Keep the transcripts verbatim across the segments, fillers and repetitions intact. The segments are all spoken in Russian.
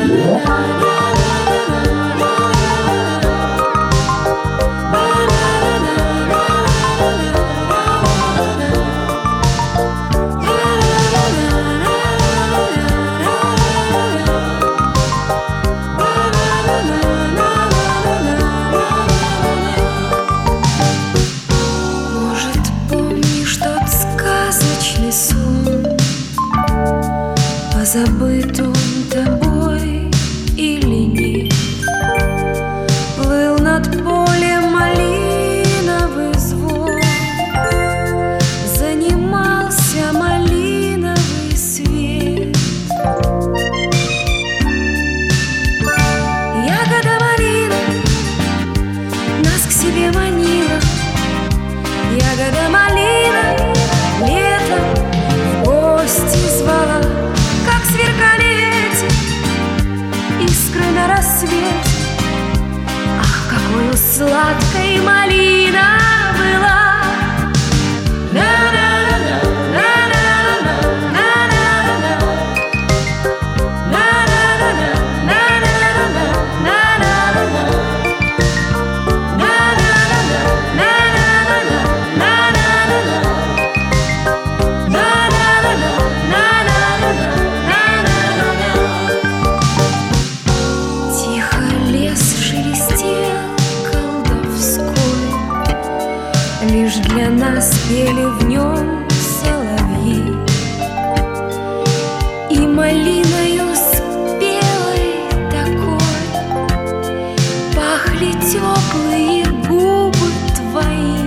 Забыт он тобой или нет? Плыл над полем малиновый звон, занимался малиновый свет. Ягода малина нас к себе манила, ягода малина летом в гости звала. Сверкали эти искры на рассвете. Ах, какой сладкой малина была! Лишь для нас пели в нем соловьи, и малиною спелой такой пахли теплые губы твои.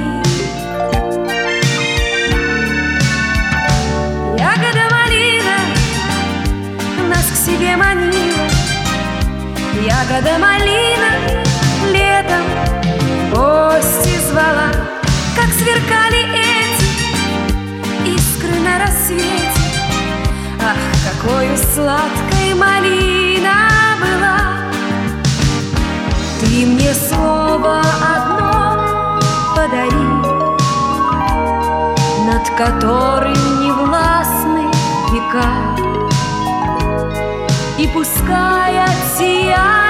Ягода малина нас к себе манила, ягода малина летом в гости звала. Как сверкали эти искры на рассвете. Ах, какой сладкой малина была! Ты мне слово одно подари, над которым не властны века, и пускай от сияния